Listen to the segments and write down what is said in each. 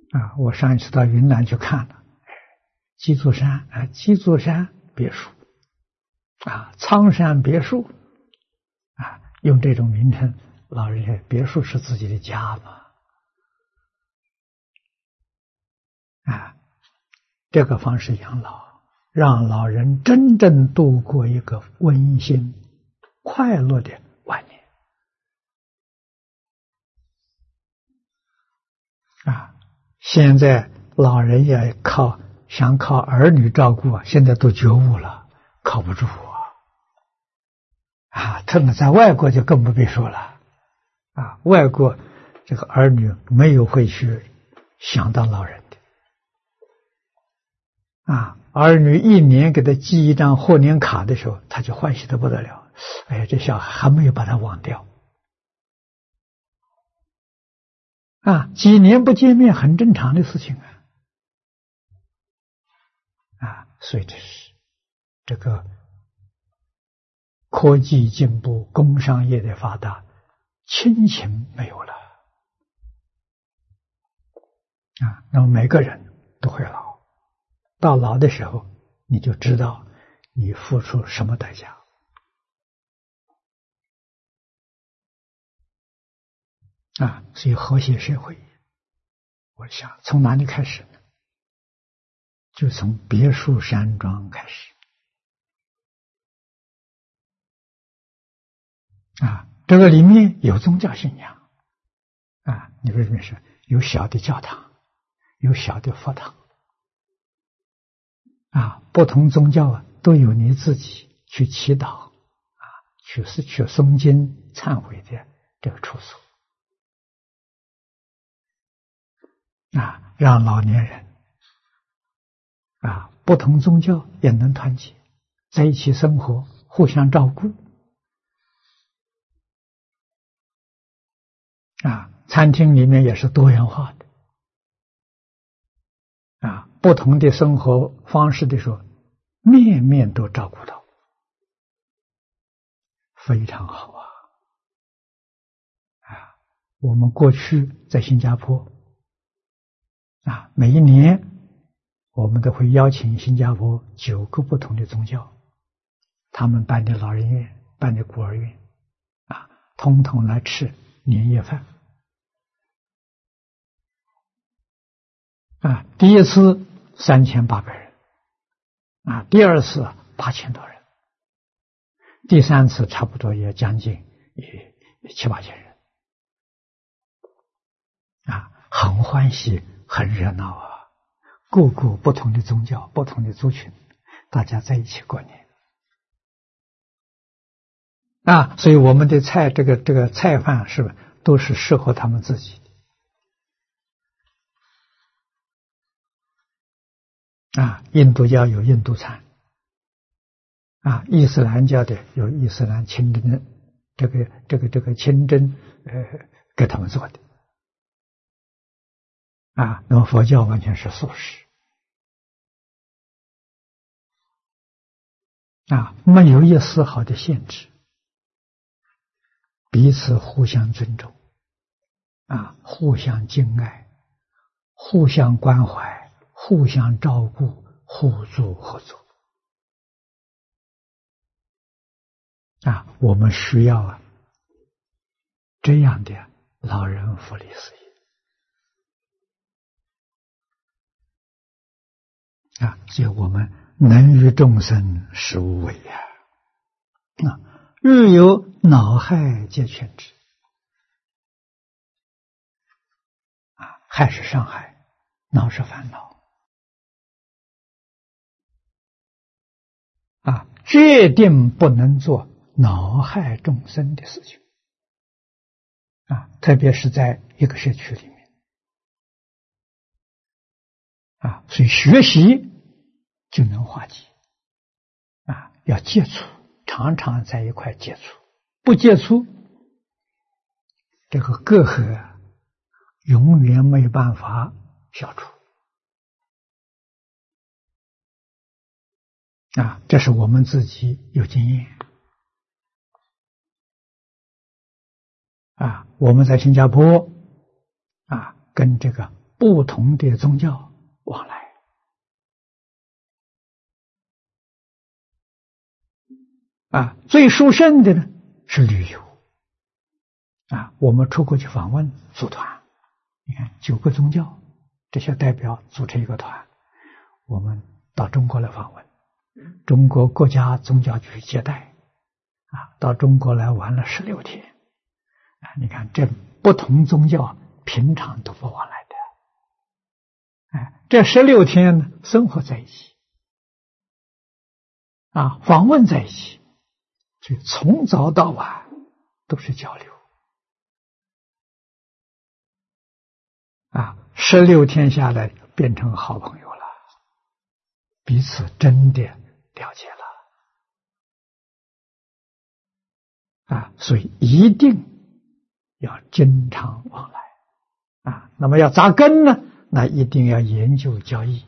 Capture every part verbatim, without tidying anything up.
啊，我上一次到云南去看了，鸡足山啊，鸡足山别墅啊，苍山别墅啊，用这种名称，老人家别墅是自己的家嘛。啊，这个方式养老，让老人真正度过一个温馨、快乐的晚年。啊，现在老人也靠想靠儿女照顾啊，现在都觉悟了，靠不住啊！啊，特别在外国就更不必说了，啊，外国这个儿女没有会去想当老人的。啊，儿女一年给他寄一张贺年卡的时候，他就欢喜得不得了。哎呀，这小孩还没有把他忘掉。啊，几年不见面很正常的事情啊。啊，所以这是这个科技进步、工商业的发达，亲情没有了。啊，那么每个人都会老。到老的时候，你就知道你付出什么代价。啊，所以和谐社会，我想从哪里开始呢？就从别墅山庄开始。啊，这个里面有宗教信仰。啊，你为什么说有小的教堂，有小的佛堂？啊，不同宗教啊都有你自己去祈祷啊，去是去诵经忏悔的这个处所啊，让老年人啊不同宗教也能团结在一起生活，互相照顾啊。餐厅里面也是多元化的啊，不同的生活方式的时候，面面都照顾到，非常好啊！啊，我们过去在新加坡啊，每一年我们都会邀请新加坡九个不同的宗教，他们办的老人院、办的孤儿院啊，统统来吃年夜饭。啊，第一次三千八百人，啊，第二次八千多人，第三次差不多也将近也七八千人，啊，很欢喜，很热闹啊！各个不同的宗教、不同的族群，大家在一起过年，啊，所以我们的菜，这个这个菜饭是都是适合他们自己的。啊，印度教有印度餐，啊，伊斯兰教的有伊斯兰清真的这个这个这个清真呃给他们做的，啊，那么佛教完全是素食，啊，没有一丝毫的限制，彼此互相尊重，啊，互相敬爱，互相关怀。互相照顾，互助合作啊！我们需要啊这样的老人福利事业啊！所以我们能于众生实无为呀！啊，日有恼害皆劝之啊，害是伤害，恼是烦恼。啊，决定不能做恼害众生的事情啊，特别是在一个社区里面啊，所以学习就能化解啊，要接触，常常在一块接触，不接触，这个隔阂永远没有办法消除。啊，这是我们自己有经验啊。我们在新加坡啊，跟这个不同的宗教往来。啊，最殊胜的呢是旅游。啊，我们出国去访问组团，你看九个宗教这些代表组成一个团，我们到中国来访问，中国国家宗教局接待，啊，到中国来玩了十六天。啊，你看这不同宗教平常都不往来的，哎，这十六天呢生活在一起，啊，访问在一起，所以从早到晚都是交流。啊，十六天下来变成好朋友了，彼此真的了解了。啊，所以一定要经常往来。啊，那么要扎根呢，那一定要研究教义。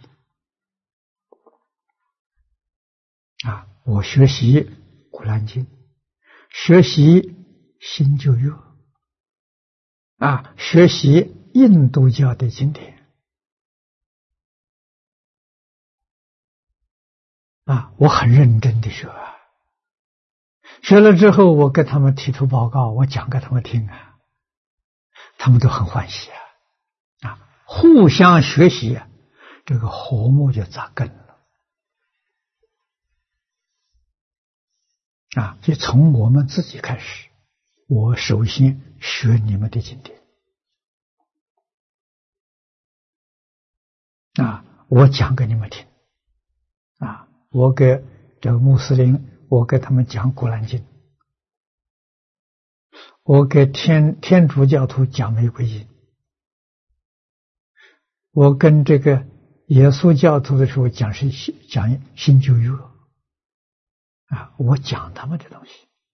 啊，我学习《古兰经》，学习新旧约，啊，学习印度教的经典。啊，我很认真的学啊，学了之后，我跟他们提出报告，我讲给他们听啊，他们都很欢喜啊，啊，互相学习啊，这个和睦就扎根了。啊，所以从我们自己开始，我首先学你们的经典。啊，我讲给你们听。啊，我给这个穆斯林，我给他们讲《古兰经》，我给天天主教徒讲《玫瑰经》，我跟这个耶稣教徒的时候讲是讲新旧约。啊，我讲他们的东西。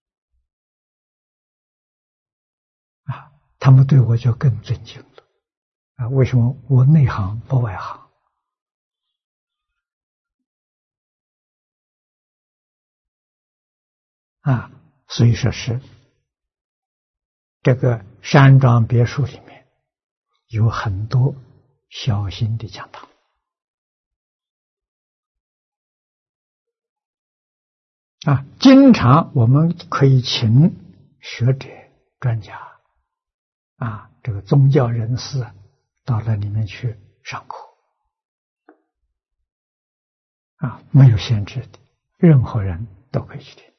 啊，他们对我就更尊敬了。啊，为什么？我内行不外行。啊，所以说是这个山庄别墅里面有很多小型的讲堂。啊，经常我们可以请学者、专家，啊，这个宗教人士到那里面去上课。啊，没有限制的，任何人都可以去听。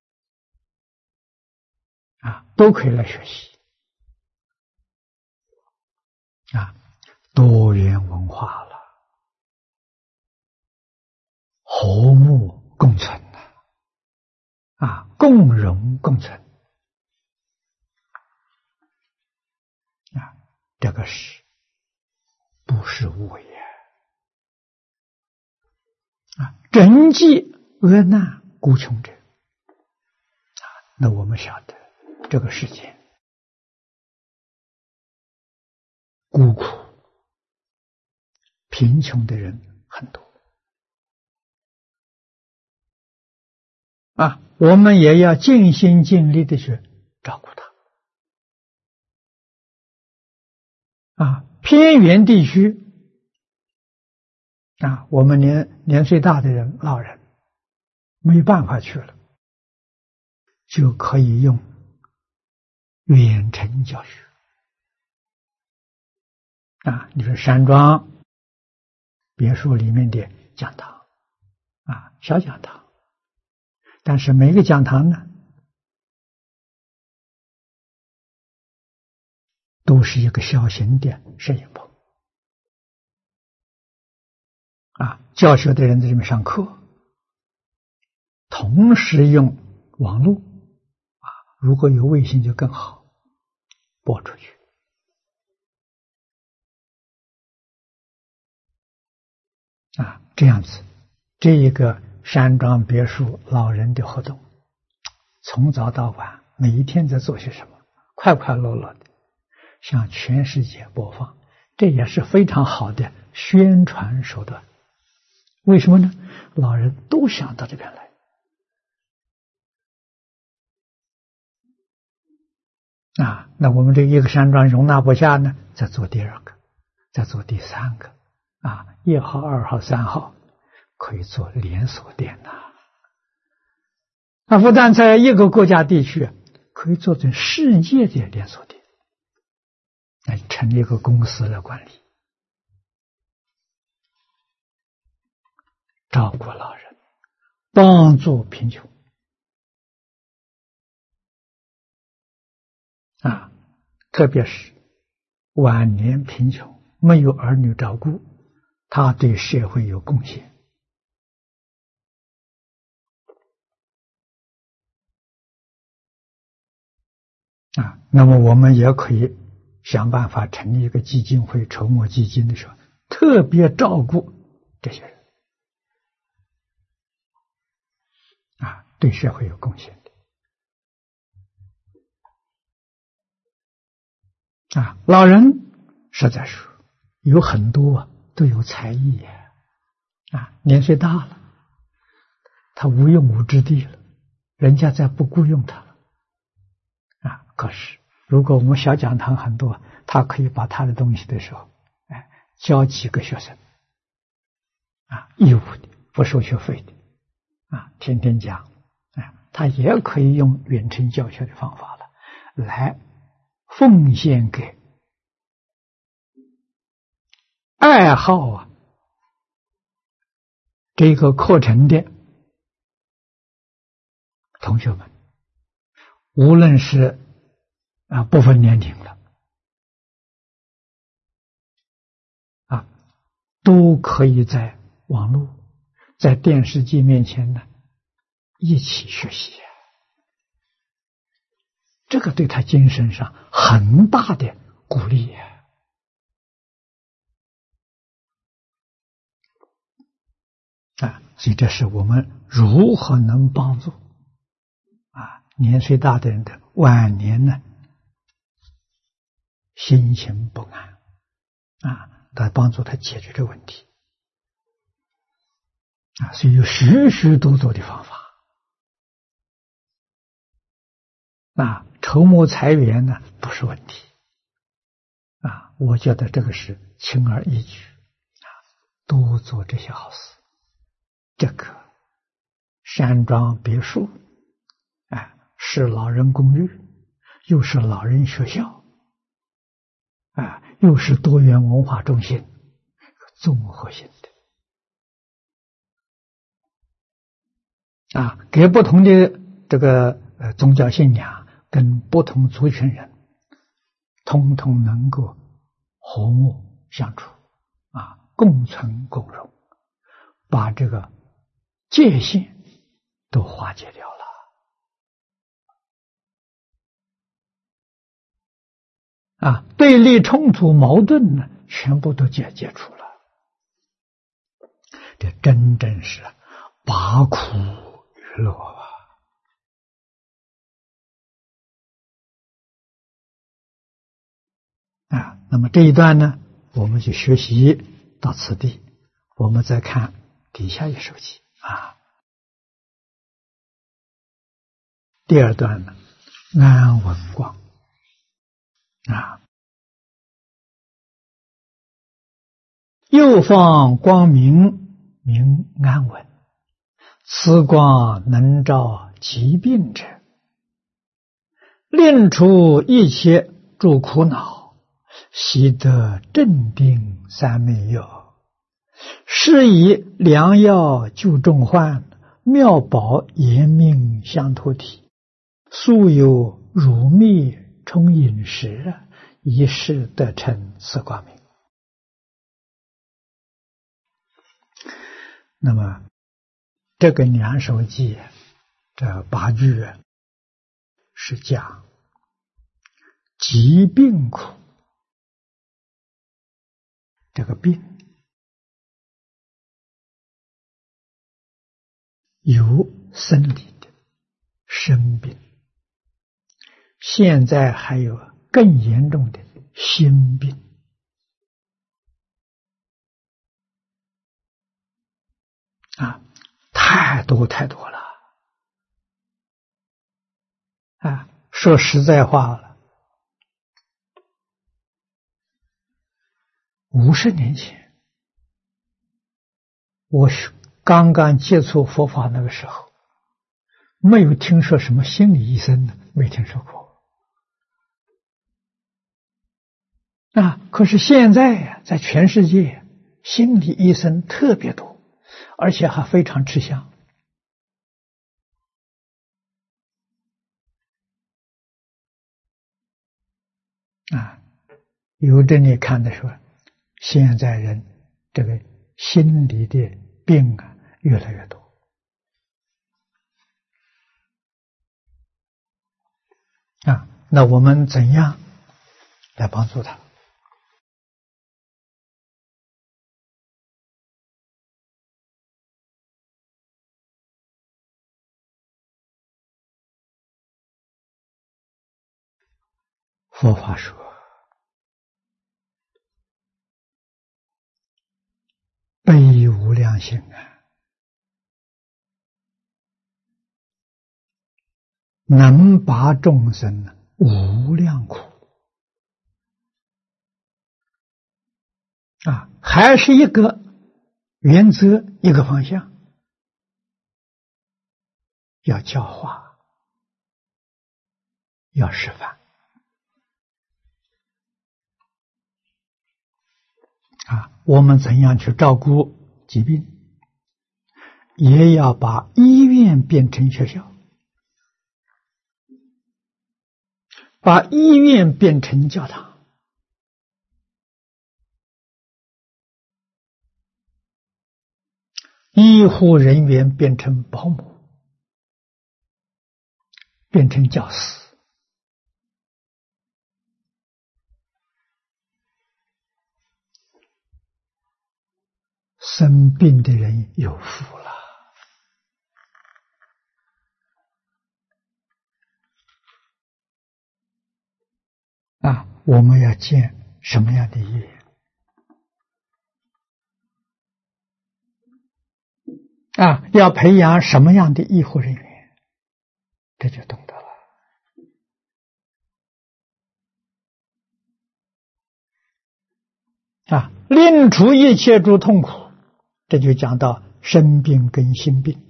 啊，都可以来学习。啊，多元文化了，和睦共存了。啊，共荣共存。啊，这个是不是无也？啊，人济恶难孤穷者。啊，那我们晓得这个世界孤苦贫穷的人很多。啊，我们也要尽心尽力的去照顾他。啊，偏远地区，啊，我们年年岁大的人、老人没办法去了，就可以用远程教学。啊，你说山庄别墅里面的讲堂，啊，小讲堂。但是每个讲堂呢，都是一个小型的摄影棚。啊，教学的人在这边上课，同时用网络，啊，如果有卫星就更好，播出去。啊，这样子，这一个山庄别墅老人的活动，从早到晚，每一天在做些什么，快快乐乐的向全世界播放，这也是非常好的宣传手段。为什么呢？老人都想到这边来。啊，那我们这一个山庄容纳不下呢，再做第二个， 再做第三个啊，一号、二号、三号可以做连锁店呐、啊。那不但在一个国家地区，可以做成世界的连锁店，来成立一个公司来管理，照顾老人，帮助贫穷啊，特别是晚年贫穷没有儿女照顾，他对社会有贡献啊。那么我们也可以想办法成立一个基金会，筹募基金的时候，特别照顾这些人啊，对社会有贡献的啊。老人实在是有很多都有才艺啊，年岁大了，他无用武之地了，人家再不雇佣他了啊。可是如果我们小讲堂很多，他可以把他的东西的时候，哎，教几个学生啊，义务的，不收学费的啊，天天讲，哎，他也可以用远程教学的方法了，来奉献给爱好啊这个课程的同学们，无论是啊不分年龄了啊，都可以在网络、在电视机面前呢一起学习，这个对他精神上很大的鼓励啊！所以这是我们如何能帮助啊年岁大的人的晚年呢心情不安啊，来帮助他解决这个问题啊，所以有许许多多的方法啊，筹募财源呢不是问题啊，我觉得这个是轻而易举啊，多做这些好事。这个山庄别墅啊，是老人公寓，又是老人学校啊，又是多元文化中心，综合性的啊，给不同的这个呃宗教信仰跟不同族群人，通通能够和睦相处啊，共存共荣，把这个界限都化解掉了啊，对立冲突矛盾呢，全部都解解除了，这真正是拔苦娱乐啊！啊，那么这一段呢，我们就学习到此地，我们再看底下一首偈啊。第二段呢，安稳光啊，右放光明名安稳，此光能照疾病者，令除一切诸苦恼，悉得镇定三昧药，是以良药救众患，妙宝延命相托体，素有乳蜜充饮食，一世得成此光明。那么这个两首偈，这八句是讲疾病苦，这个病有生理的生病，现在还有更严重的心病啊，太多太多了啊！说实在话了， 五十年前，我刚刚接触佛法那个时候，没有听说什么心理医生的，没听说过。啊，可是现在呀，在全世界，心理医生特别多，而且还非常吃香。啊，由这里看的说，现在人这个心理的病啊越来越多。啊，那我们怎样来帮助他？佛法说，悲无量心啊，能拔众生无量苦啊，还是一个原则，一个方向，要教化，要示范啊。我们怎样去照顾疾病，也要把医院变成学校，把医院变成教堂，医护人员变成保姆，变成教师。生病的人有福了啊！我们要建什么样的医院啊？要培养什么样的医护人员？这就懂得了啊！令除一切诸痛苦，这就讲到生病跟心病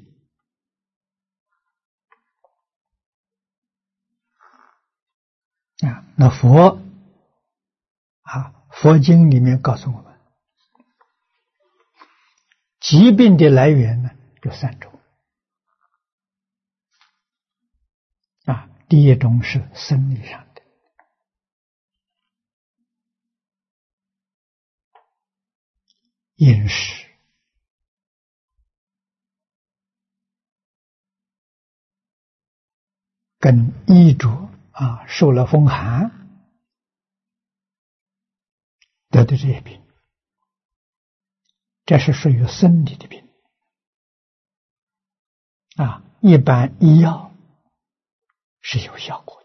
啊。那佛啊，佛经里面告诉我们，疾病的来源呢有三种啊。第一种是生理上的，饮食、跟衣着啊，受了风寒得的这些病，这是属于生理的病啊。一般医药是有效果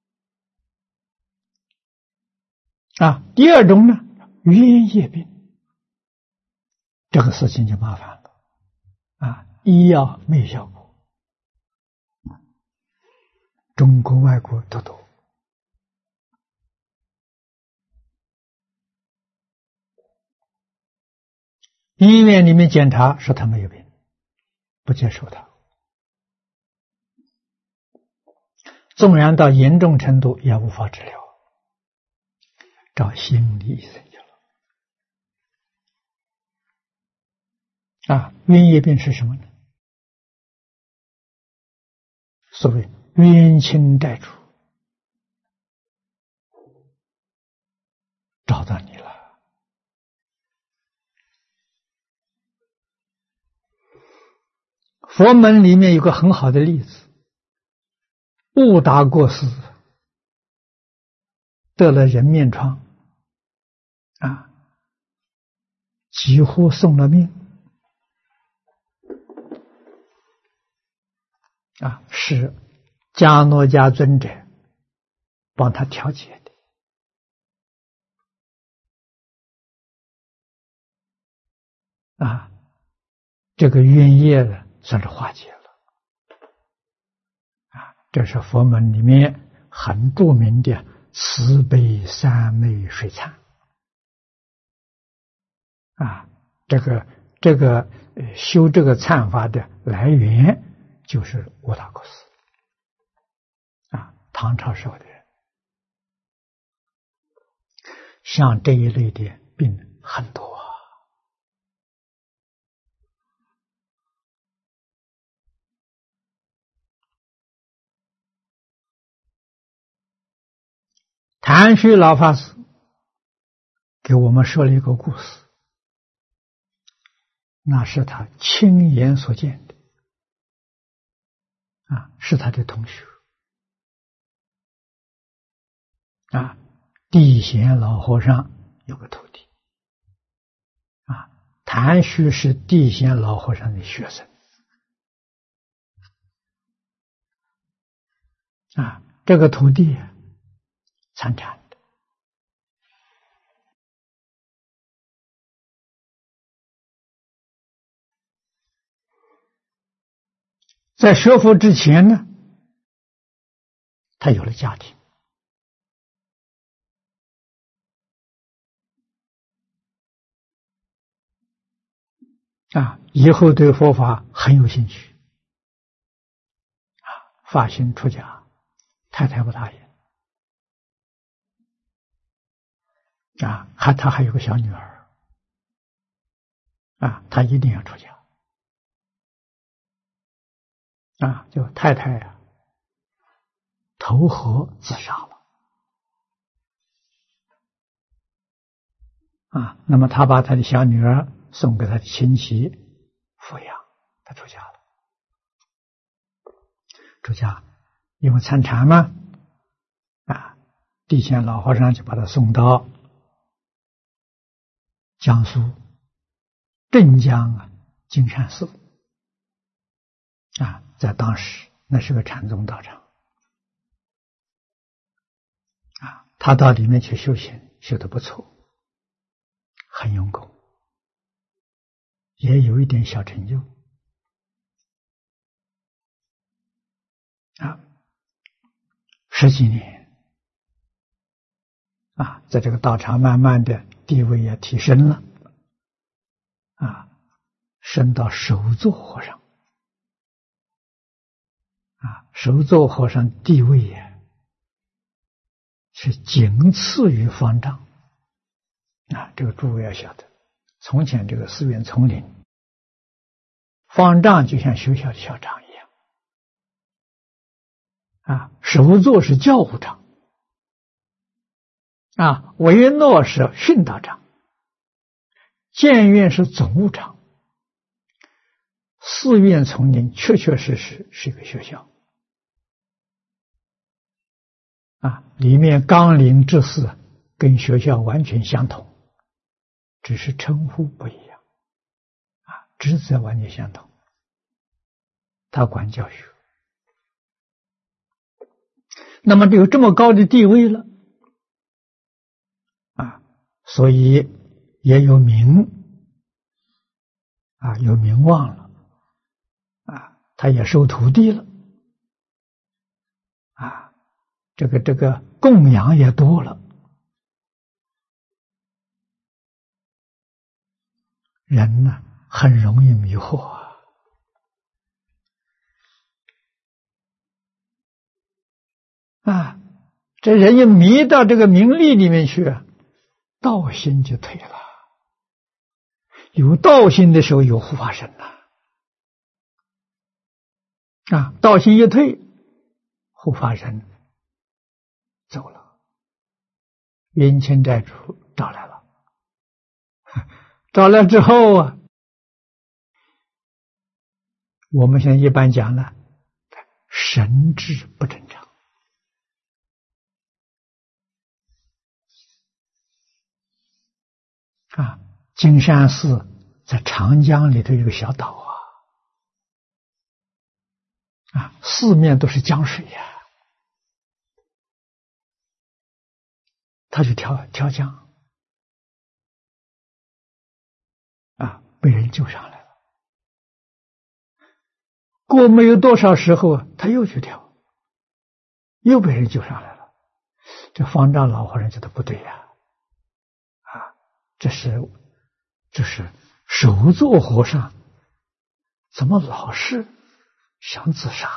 的啊。第二种呢，冤业病，这个事情就麻烦了啊，医药没有效果，中国外国都多。医院里面检查说他没有病，不接受他，纵然到严重程度也无法治疗，找心理医生去了啊。冤业病是什么呢？所谓冤亲债主找到你了。佛门里面有个很好的例子，悟达国师得了人面疮啊，几乎送了命啊，是迦诺迦尊者帮他调节的啊，这个冤业呢算是化解了啊。这是佛门里面很著名的慈悲三昧水忏啊，这个这个修这个忏法的来源就是乌达古斯啊，唐朝时候的人，像这一类的病很多啊。谭虚老法师给我们说了一个故事，那是他亲眼所见的啊，是他的同学啊。地贤老和尚有个徒弟啊，谭虚是地贤老和尚的学生啊。这个徒弟参禅的，在学佛之前呢，他有了家庭啊，以后对佛法很有兴趣啊，发心出家，太太不答应啊，还他还有个小女儿啊，他一定要出家啊，就太太呀、啊、投河自杀了啊，那么他把他的小女儿送给他的亲戚抚养，他出家了。出家因为参禅嘛啊，地贤老和尚就把他送到江苏镇江啊金山寺啊，在当时那是个禅宗道场啊，他到里面去修行，修得不错，很用功，也有一点小成就啊，十几年啊，在这个道场慢慢的地位也提升了啊，升到首座和尚啊，首座和尚地位也是仅次于方丈啊，这个诸位要晓得，从前这个寺院丛林，方丈就像学校的校长一样啊，首座是教务长啊，维诺是训导长，监院是总务长，寺院丛林确确实实是一个学校啊，里面纲领制式跟学校完全相同，只是称呼不一样啊，职责完全相同。他管教学，那么有这么高的地位了啊，所以也有名啊，有名望了啊，他也收徒弟了啊。这个这个供养也多了，人呢很容易迷惑啊。啊，这人一迷到这个名利里面去，道心就退了。有道心的时候有护法神呐，啊，道心一退，护法神走了，冤亲债主找来了，找来之后啊，我们现在一般讲呢，神智不正常啊。金山寺在长江里头有个小岛啊，啊，四面都是江水呀、啊，他就跳跳江啊，被人救上来了。过没有多少时候，他又去跳，又被人救上来了。这方丈老和尚觉得不对呀、啊，啊，这是这是手作和尚，怎么老是想自杀？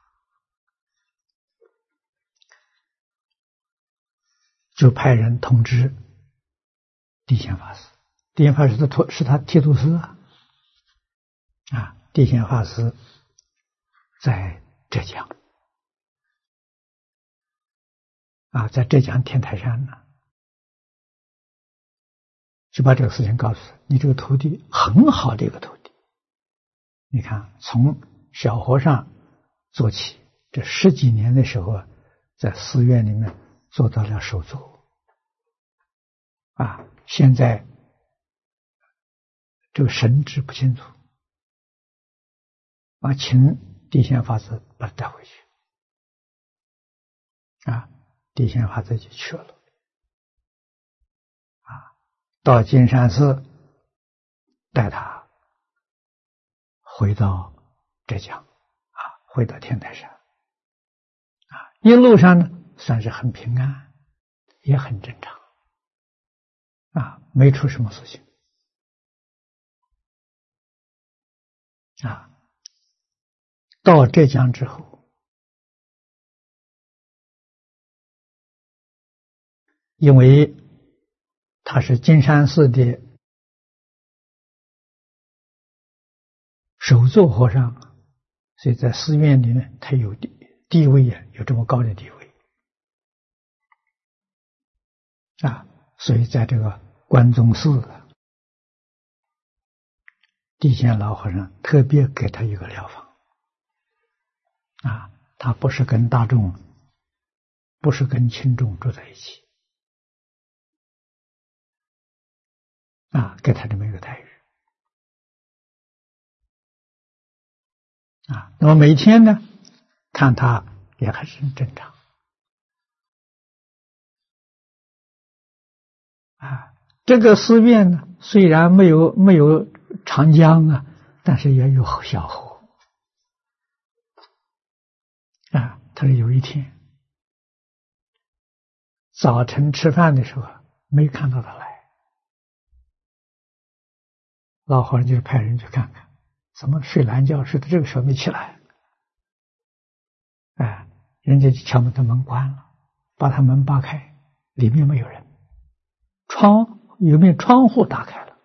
就派人通知地显法师，地显法师的是他剃度师啊，啊，地显法师在浙江，啊，在浙江天台山呢，就把这个事情告诉他，你这个徒弟很好的一个徒弟，你看从小和尚做起，这十几年的时候，在寺院里面做到了首座，啊，现在这个神志不清楚，啊，请地显法师把他带回去，啊，地显法师就去了，啊，到金山寺带他回到浙江，啊，回到天台山，啊，一路上呢算是很平安，也很正常，啊，没出什么事情，啊，到浙江之后，因为他是金山寺的首座和尚，所以在寺院里面他有地地位呀，有这么高的地位啊，所以在这个关中寺，地显老和尚特别给他一个疗房啊，他不是跟大众，不是跟群众住在一起啊，给他这么一个待遇啊。那么每天呢，看他也还是正常啊。这个寺院呢，虽然没有没有长江啊，但是也有小河啊。他说有一天早晨吃饭的时候没看到他来，老和尚就派人去看看，怎么睡懒觉睡到这个时候没起来？哎，人家就敲门，他门关了，把他门扒开，里面没有人，窗有面窗户打开了，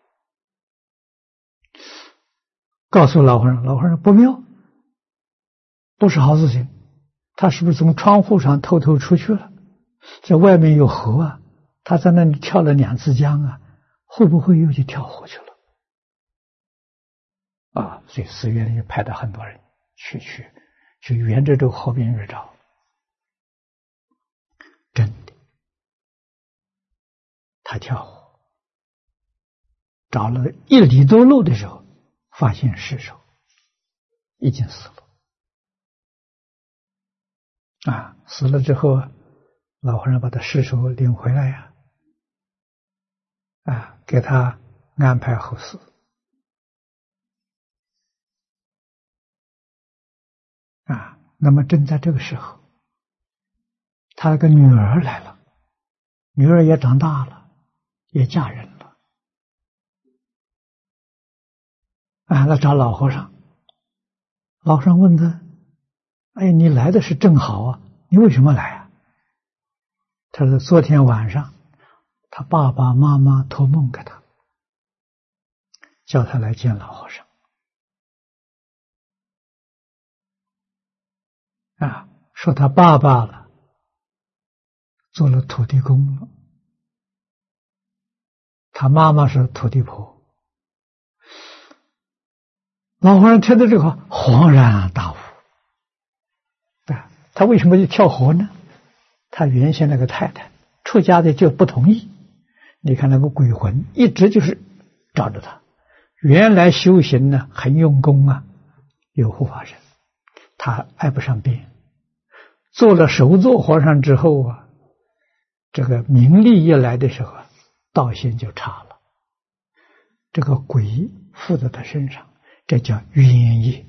告诉老和尚，老和尚不妙，不是好事情，他是不是从窗户上偷偷出去了？这外面有河啊，他在那里跳了两次江啊，会不会又去跳河去了？啊，所以寺院里派了很多人去去去沿着这个河边去找，真的，他跳河，找了一里多路的时候，发现尸首已经死了，啊，死了之后，老和尚把他尸首领回来呀，啊，给他安排后事。啊，那么正在这个时候，他那个女儿来了，女儿也长大了，也嫁人了，啊，来找老和尚。老和尚问他：“哎，你来的是正好啊，你为什么来啊？”他说：“昨天晚上，他爸爸妈妈托梦给他，叫他来见老和尚。”啊，说他爸爸了，做了土地公了，他妈妈是土地婆。老和尚听到这个话，恍然大悟。啊，他为什么去跳河呢？他原先那个太太出家的就不同意。你看那个鬼魂一直就是找着他，原来修行呢很用功啊，有护法神。他挨不上边，做了首座和尚之后啊，这个名利一来的时候，道行就差了。这个鬼附在他身上，这叫冤业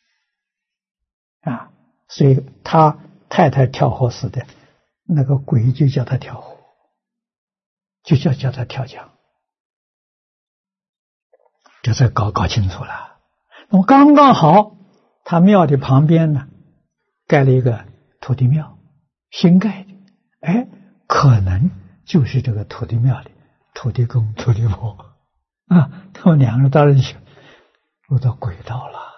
啊！所以他太太跳河死的，那个鬼就叫他跳河，就叫叫他跳江这才搞搞清楚了。那么刚刚好，他庙的旁边呢，盖了一个土地庙，新盖的，哎，可能就是这个土地庙里土地公、土地婆啊，他们两个人当然想入到轨道了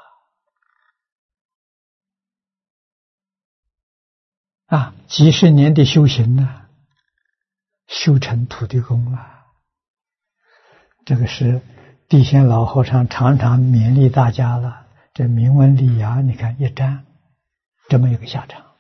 啊！几十年的修行呢，修成土地公了。这个是地仙老和尚常常勉励大家了。这铭文里呀，你看一沾，这么一个下场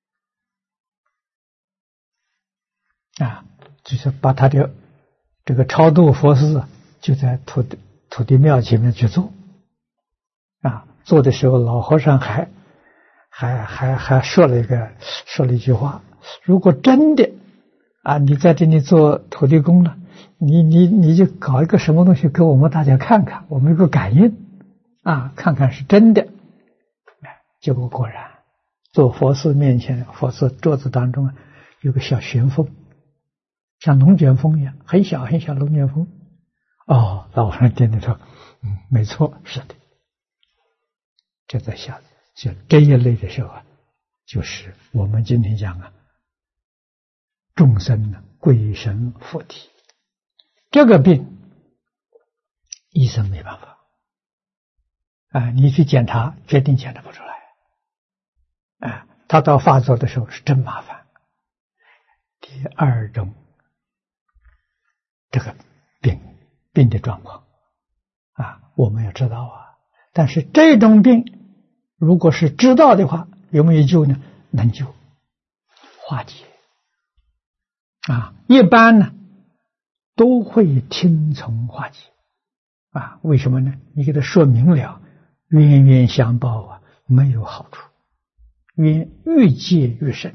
啊，就是把他的这个超度佛事就在土地土地庙前面去做啊。做的时候，老和尚还还还还说了一个说了一句话：如果真的啊，你在这里做土地公了，你你你就搞一个什么东西给我们大家看看，我们有个感应啊，看看是真的。结果果然，做佛事面前，佛事桌子当中有个小旋风，像龙卷风一样，很小很小龙卷风。哦，老和尚点点头，嗯，没错，是的。这在想，就这一类的时候啊，就是我们今天讲啊，众生呢鬼神附体，这个病医生没办法啊，你去检查，决定检查不出来啊，他到发作的时候是真麻烦。第二种这个病病的状况啊，我们要知道啊，但是这种病如果是知道的话，有没有救呢？能救，化解啊，一般呢都会听从化解啊。为什么呢？你给他说明了，冤冤相报啊，没有好处，冤愈结愈深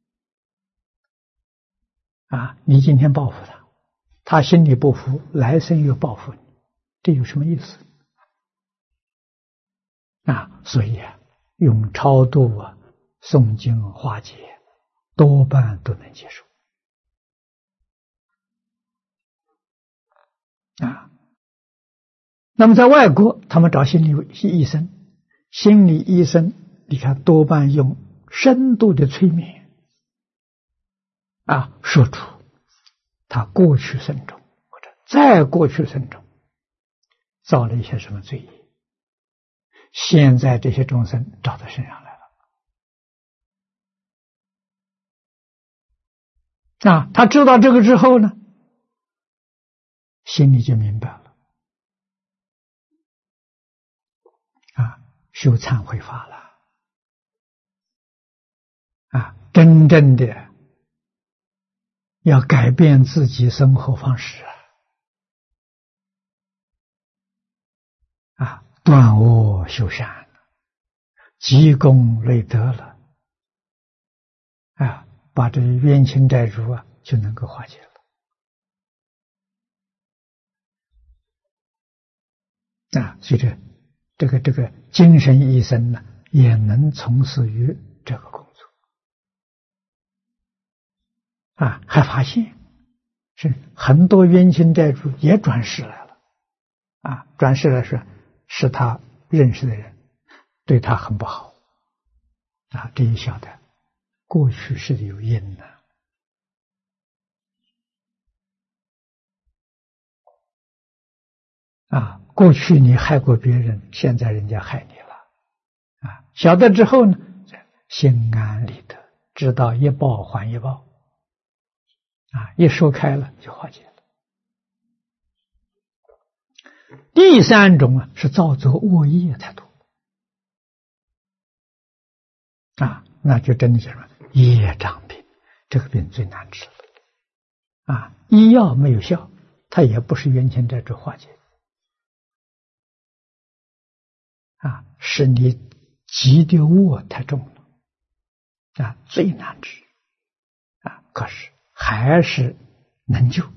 啊。你今天报复他，他心里不服，来生又报复你，这有什么意思啊？所以啊，用超度啊、诵经化解，多半都能接受啊。那么在外国，他们找心理医生，心理医生你看多半用深度的催眠啊，说出他过去生中或者在过去生中造了一些什么罪业，现在这些众生找到身上来了啊。他知道这个之后呢，心里就明白了啊，修忏悔法了啊，真正的要改变自己生活方式啊，断恶修善，积功累德了啊，把这冤亲债主啊就能够化解了啊。所以这这个这个精神医生呢，也能从事于这个工作啊，还发现是很多冤亲债主也转世来了啊，转世来说是他认识的人对他很不好啊，这一晓得过去是有因的啊，过去你害过别人，现在人家害你了啊，晓得之后呢，心安理得，知道一报还一报啊，一说开了就化解了。第三种啊，是造作恶业太多啊，那就真的是什么业障病，这个病最难治了啊，医药没有效，它也不是冤亲债主化解啊，是你积的恶太重了啊，最难治啊，可是还是能救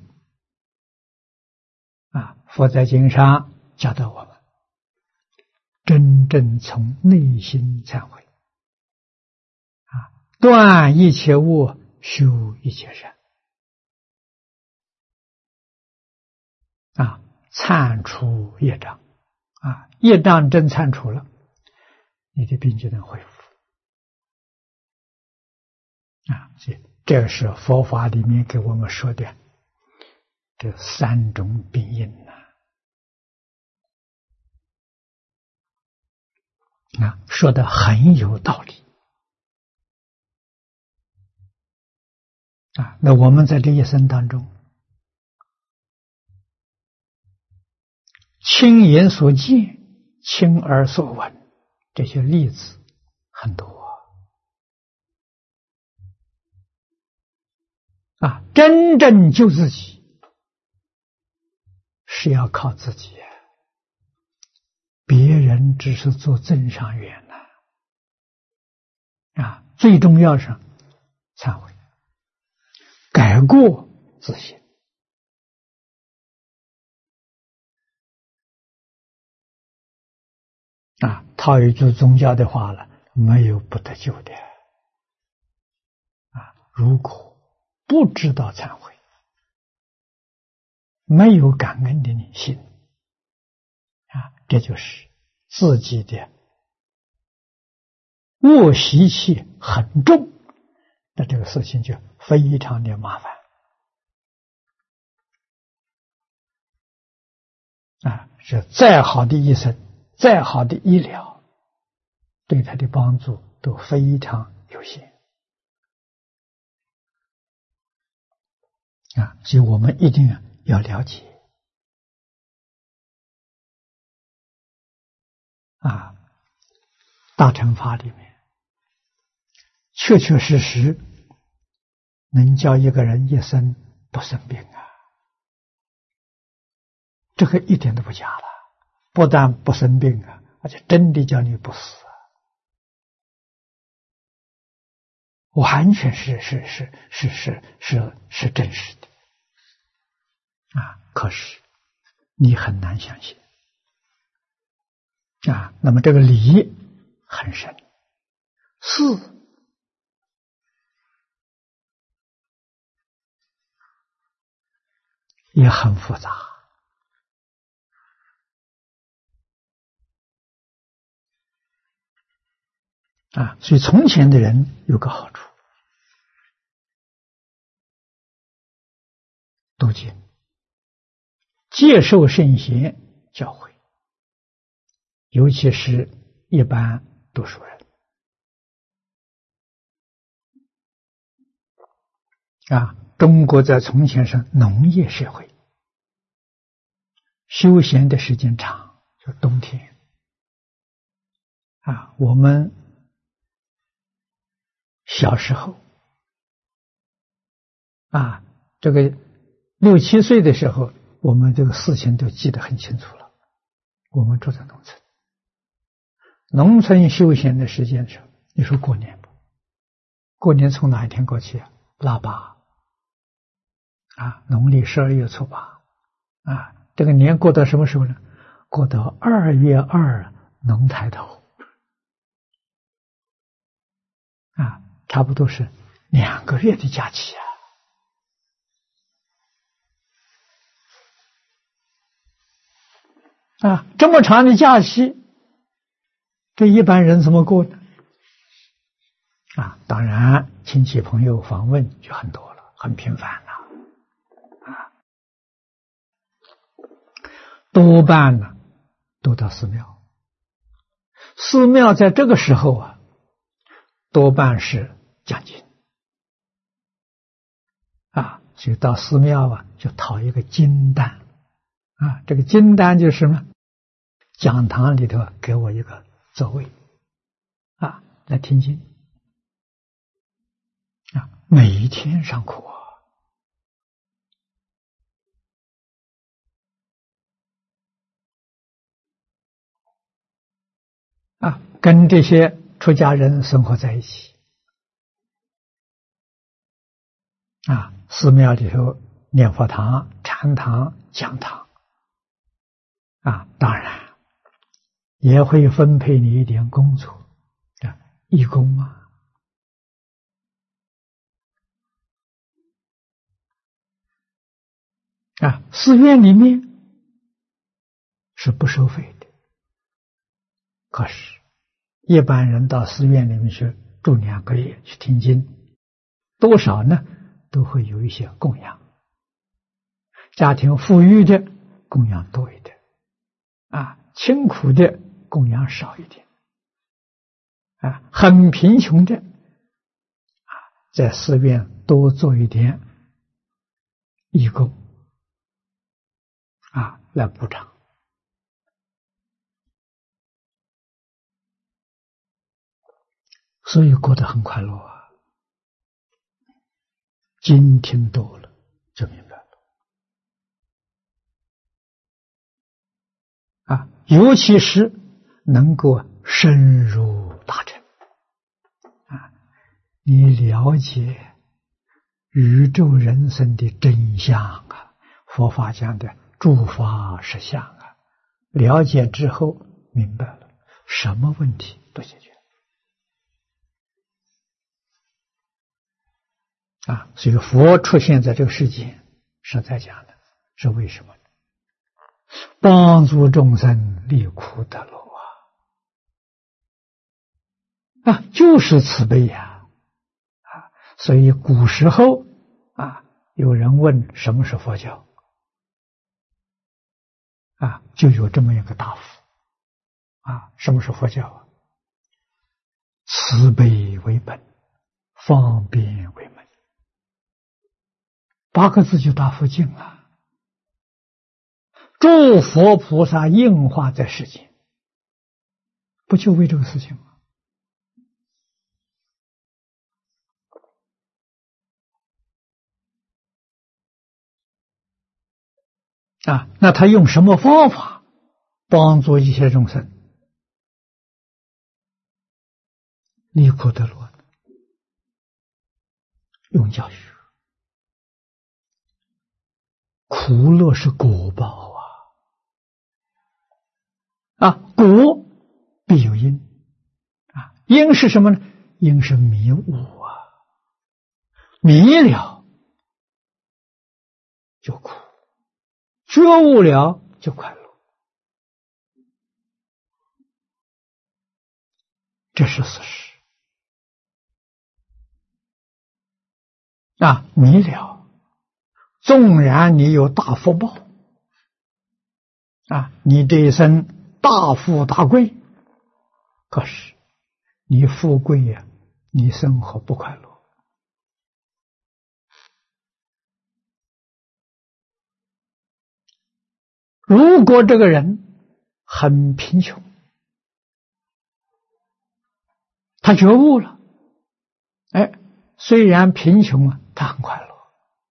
啊。佛在经上教导我们，真正从内心忏悔啊，断一切恶，修一切善啊， 忏除业障，啊，业障真忏除了，你的病就能恢复。啊，所以这是佛法里面给我们说的这三种病因呐。啊，说的很有道理。啊，那我们在这一生当中，亲眼所见、亲耳所闻，这些例子很多啊。真正救自己是要靠自己，别人只是做增上缘呐。啊，最重要是忏悔。改过自新。啊，套一句宗教的话了，没有不得救的。啊，如果不知道忏悔，没有感恩的心，啊，这就是自己的恶习气很重，那这个事情就非常的麻烦。啊，是再好的医生，再好的医疗，对他的帮助都非常有限。啊，所以我们一定要了解。啊，大乘法里面，确确实实能叫一个人一生不生病啊，这个一点都不假了。不但不生病啊，而且真的叫你不死啊，完全是是是是是是是真实的啊。可是你很难相信啊。那么这个理很深，事也很复杂。啊，所以从前的人有个好处，读经，接受圣贤教诲，尤其是一般读书人。啊，中国在从前是农业社会，休闲的时间长，就冬天。啊，我们小时候，啊，这个六七岁的时候，我们这个事情都记得很清楚了。我们住在农村，农村休闲的时间是，你说过年不？过年从哪一天过去啊？腊八，啊，农历十二月初八，啊，这个年过到什么时候呢？过到二月二龙抬头，啊，差不多是两个月的假期啊！啊，这么长的假期，这一般人怎么过呢？啊，当然亲戚朋友访问就很多了，很频繁了，啊，多半呢都到寺庙。寺庙在这个时候啊，多半是讲经，啊，所以到寺庙啊就讨一个经单，啊，这个经单就是什么？讲堂里头给我一个座位，啊，来听经。啊，每一天上课啊，跟这些出家人生活在一起啊，寺庙里头念佛堂、禅堂、讲堂啊，当然也会分配你一点工作啊，义工啊。啊，寺院里面是不收费的。可是，一般人到寺院里面去住两个月去听经，多少呢？都会有一些供养。家庭富裕的供养多一点，啊，清苦的供养少一点，啊，很贫穷的，啊，在寺院多做一点义工，啊，来补偿。所以过得很快乐啊。经听多了就明白了啊，尤其是能够深入大乘啊，你了解宇宙人生的真相啊，佛法讲的诸法实相啊，了解之后明白了，什么问题都解决啊。所以佛出现在这个世界，实在讲的是为什么？帮助众生离苦得乐啊！啊，就是慈悲呀！啊，所以古时候啊，有人问什么是佛教啊，就有这么一个答复啊，什么是佛教啊？慈悲为本，方便为门，八个字就答复尽了。诸佛菩萨应化在世间，不就为这个事情吗？啊，那他用什么方法帮助一切众生离苦得乐？用教育，苦乐是果报啊！啊，果必有因啊，因是什么呢？因是迷悟啊，迷了就苦，觉悟了就快乐，这是事实啊！迷了，纵然你有大福报啊，你这一生大富大贵，可是你富贵呀，你生活不快乐。如果这个人很贫穷，他觉悟了，哎，虽然贫穷啊，他很快乐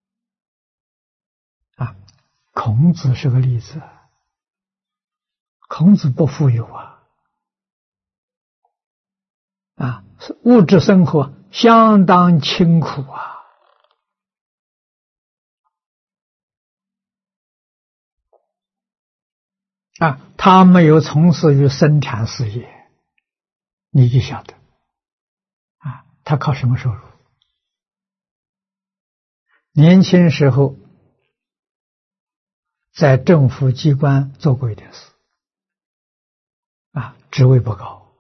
啊。孔子是个例子，孔子不富有啊，啊，物质生活相当清苦啊。啊，他没有从事于生产事业，你就晓得，啊，他靠什么收入？年轻时候在政府机关做过一点事，啊，职位不高，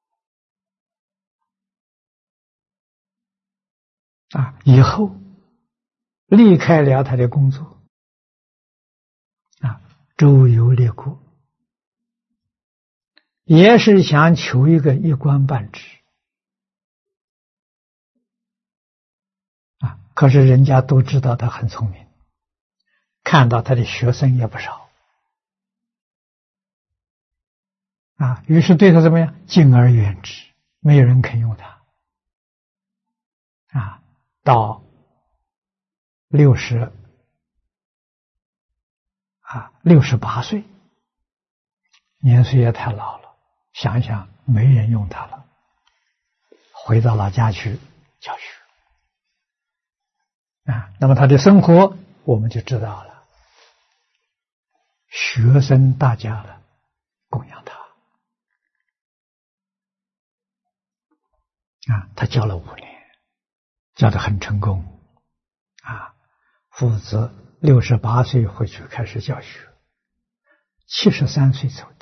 啊，以后离开了他的工作，啊，周游列国。也是想求一个一官半职啊，可是人家都知道他很聪明，看到他的学生也不少啊，于是对他怎么样？敬而远之，没有人肯用他啊。到六十啊六十八岁，年岁也太老了。想想没人用他了，回到老家去教学啊。那么他的生活我们就知道了，学生大家的供养他啊，他教了五年，教得很成功啊。父子六十八岁回去开始教学， 七十三岁走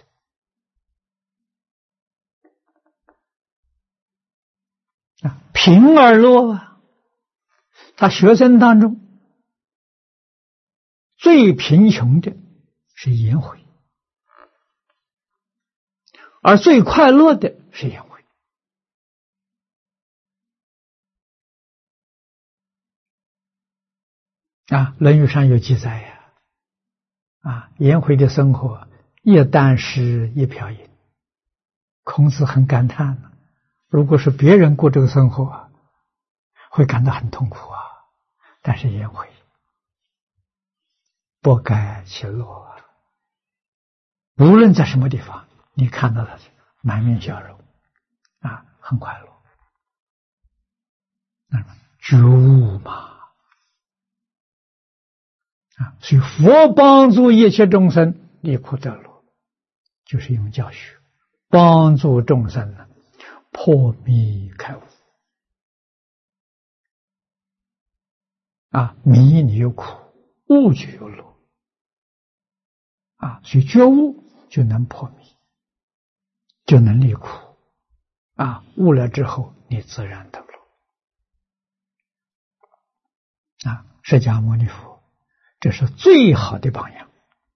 的。啊，贫而乐啊！他学生当中最贫穷的是颜回，而最快乐的是颜回。啊，《论语》上有记载呀，啊，颜回的生活一箪食一瓢饮，孔子很感叹呢。如果是别人过这个生活啊，会感到很痛苦啊。但是颜回不改其乐啊，无论在什么地方，你看到他满面笑容啊，很快乐。那觉悟嘛。啊，所以佛帮助一切众生离苦得乐，就是用教学帮助众生呢破迷开悟。啊，迷你有苦，悟就有乐。啊，所以觉悟就能破迷，就能离苦。啊，悟了之后，你自然得乐。啊，释迦牟尼佛。这是最好的榜样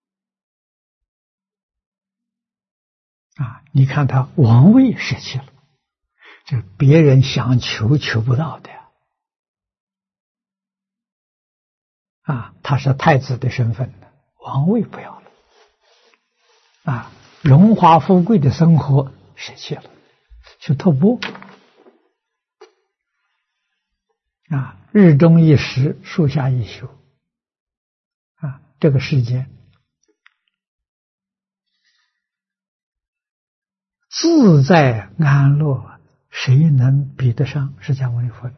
啊！你看他王位舍弃了，这别人想求求不到的啊！他是太子的身份的，王位不要了啊！荣华富贵的生活舍弃了，去托钵啊！日中一时，树下一宿。啊，这个世间自在安乐，谁能比得上释迦牟尼佛呢？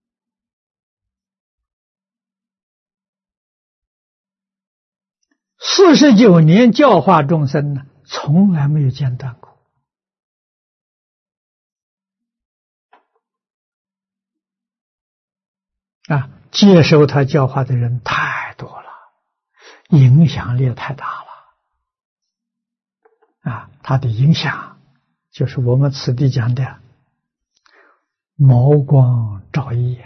四十九年教化众生呢，从来没有间断过。啊，接受他教化的人太多了。影响力太大了啊！它的影响就是我们此地讲的毛光照熠。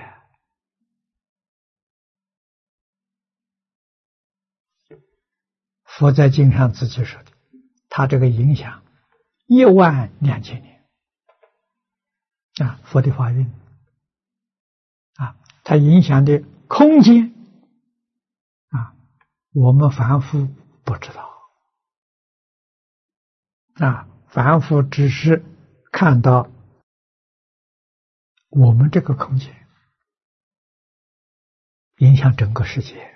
佛在经上自己说的，他这个影响一万两千年啊，佛的法运啊，它影响的空间啊，我们凡夫不知道啊，凡夫只是看到我们这个空间影响整个世界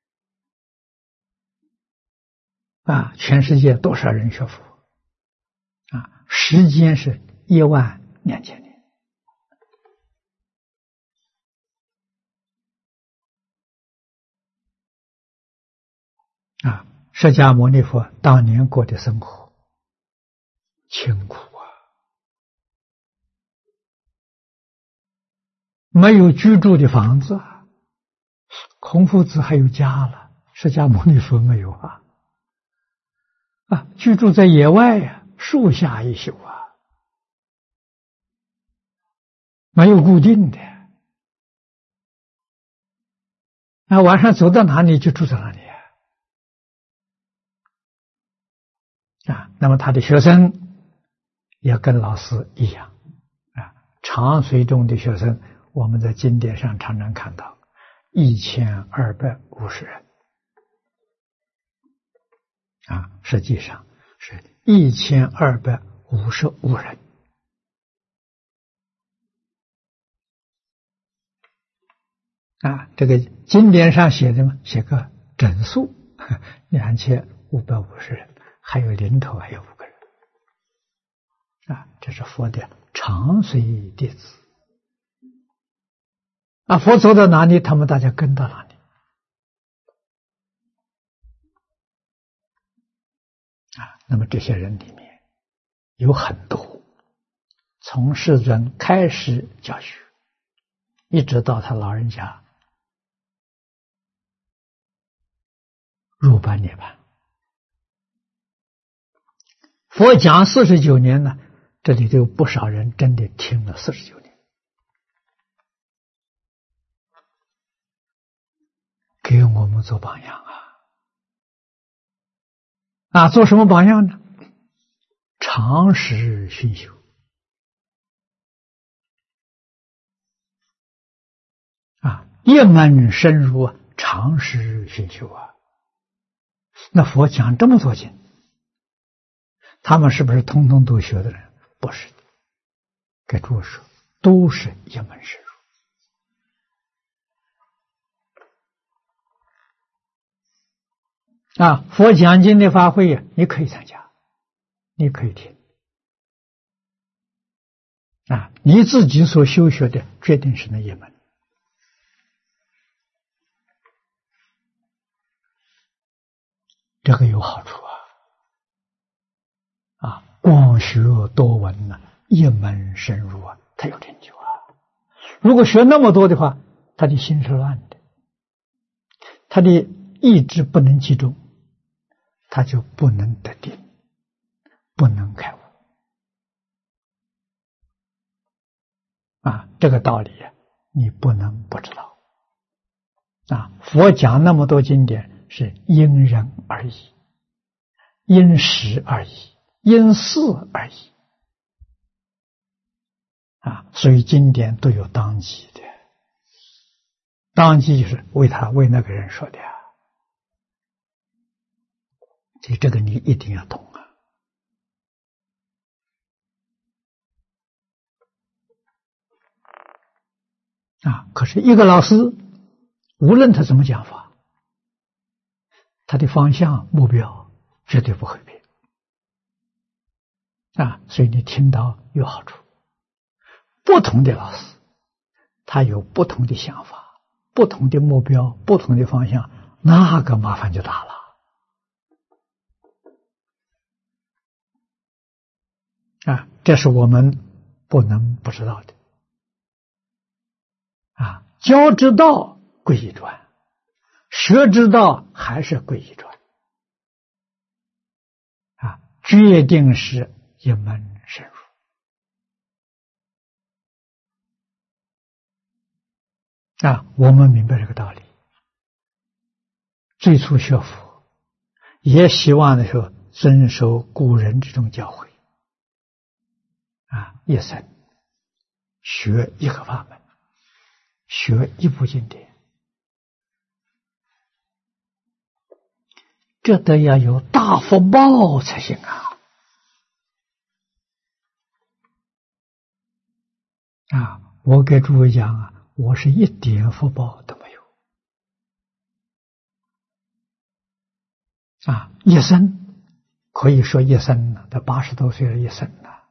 啊，全世界多少人学佛啊？时间是一万两千年啊！释迦牟尼佛当年过的生活清苦啊，没有居住的房子啊，孔夫子还有家了，释迦牟尼佛没有啊。啊，居住在野外呀、啊，树下一宿啊，没有固定的。那晚上走到哪里就住在哪里啊。啊，那么他的学生也跟老师一样啊。长随中的学生，我们在经典上常常看到一千二百五十人。啊，实际上是一千二百五十五人啊，这个经典上写的嘛，写个整数两千五百五十人，还有零头还有五个人啊，这是佛的长随弟子啊，佛走到哪里，他们大家跟到哪里。啊，那么这些人里面有很多从世尊开始教学，一直到他老人家入般涅槃佛讲四十九年呢，这里头有不少人真的听了四十九年，给我们做榜样啊！啊，做什么榜样呢？常时熏修啊，一门深入啊，常时熏修啊。那佛讲这么多经，他们是不是通通都学的人？不是的，给诸位说，都是一门深入啊。佛讲经的法会呀，你可以参加，你可以听啊，你自己所修学的决定是那一门。这个有好处啊！啊，光学多闻呢，一门深入啊，他有成就啊。如果学那么多的话，他的心是乱的，他的意志不能集中，他就不能得定，不能开悟啊。这个道理啊，你不能不知道啊。佛讲那么多经典，是因人而异，因时而异，因事而异啊，所以经典都有当机的，当机就是为他为那个人说的啊，所以这个你一定要懂啊。啊，可是一个老师，无论他怎么讲法，他的方向目标绝对不会变啊，所以你听到有好处。不同的老师，他有不同的想法，不同的目标，不同的方向，那个麻烦就大了啊！这是我们不能不知道的啊！教之道归一传，学之道还是归一传啊！决定是一门深入。啊，我们明白这个道理。最初学佛，也希望的时候遵守古人这种教诲，啊，一生学一个法门，学一部经典，这得要有大福报才行啊！啊，我给诸位讲啊。我是一点福报都没有啊！一生可以说一生了，到八十多岁了，一生了，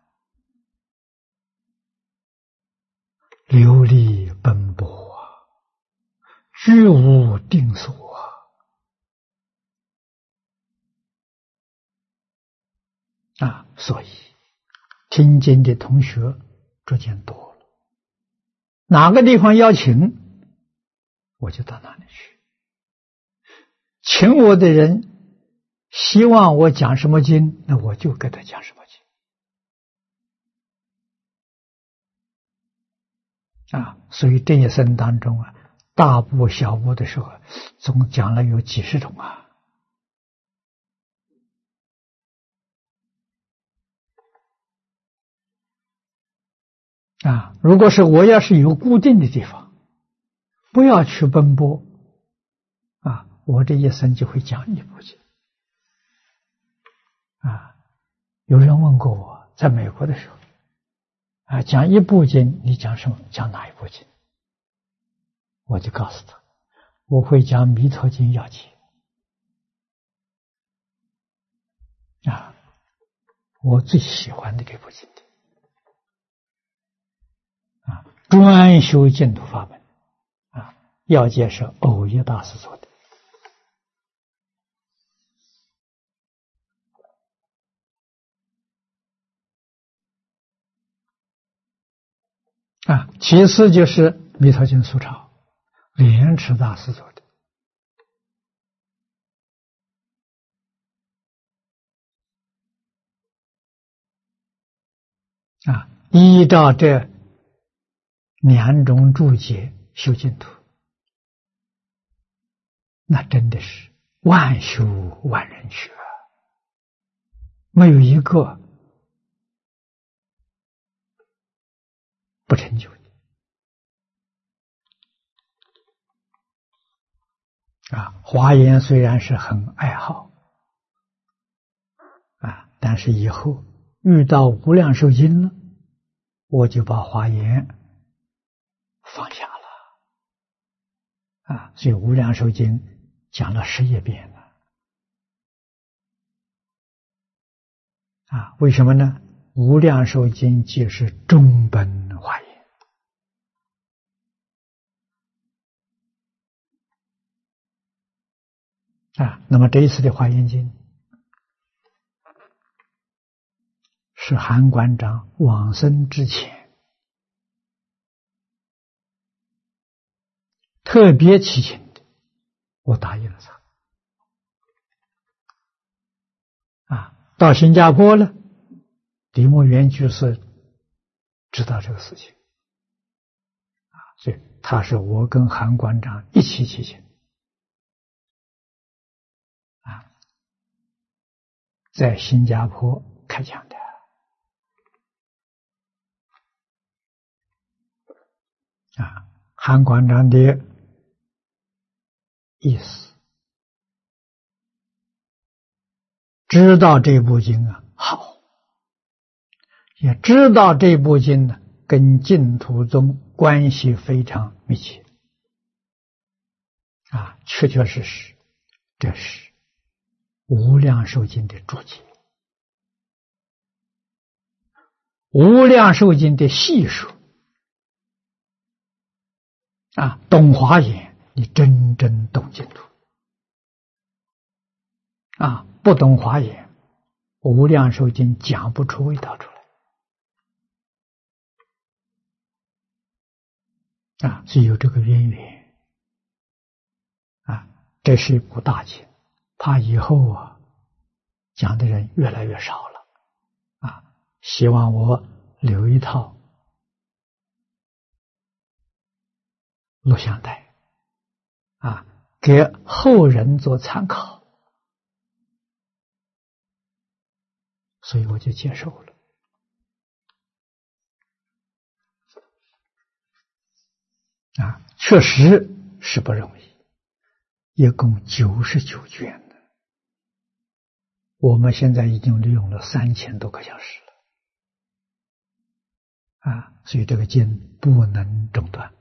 流离奔波啊，居无定所啊！啊，所以听经的同学逐渐多了。哪个地方要请，我就到哪里去。请我的人希望我讲什么经，那我就给他讲什么经啊。所以这一生当中啊，大部小部的时候，总讲了有几十种啊。啊，如果是我要是有固定的地方，不要去奔波啊，我这一生就会讲一部经啊。有人问过我，在美国的时候啊，讲一部经，你讲什么？讲哪一部经？我就告诉他，我会讲《弥陀经要解》啊，我最喜欢的这部经典。啊，专修净土法门啊，要解是藕益大师做的啊。其次就是弥陀经疏钞，莲池大师做的啊，依照这两种注解修净土，那真的是万修万人学，没有一个不成就的。啊，华严虽然是很爱好啊，但是以后遇到无量寿经了，我就把华严放下了啊。所以无量寿经讲了十一遍了啊。为什么呢？无量寿经即是中本华严啊。那么这一次的华严经是韩馆长往生之前特别祈请的，我答应了他啊。到新加坡了，李默元居士知道这个事情啊，所以他是我跟韩馆长一起祈请啊，在新加坡开讲的啊。韩馆长的意思，知道这部经啊好，也知道这部经呢跟净土宗关系非常密切啊，确确实实这是无量寿经的注解，无量寿经的细数啊，懂华严，你真正懂净土啊！不懂华严，无量寿经讲不出味道出来啊！是有这个渊源啊！这是一部大经，怕以后啊讲的人越来越少了啊！希望我留一套录像带啊，给后人做参考，所以我就接受了啊，确实是不容易，一共九十九卷的，我们现在已经利用了三千多个小时了啊，所以这个经不能中断。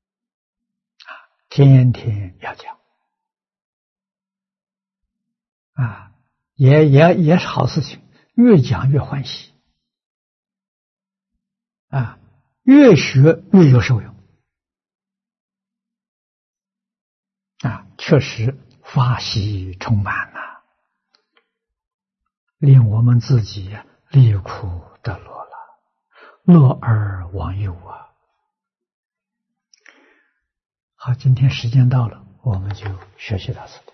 天天要讲啊，也也也是好事情，越讲越欢喜啊，越学越有受用啊，确实法喜充满呐、啊，令我们自己离苦得乐了，乐而忘忧啊。好，今天时间到了，我们就学习到此地。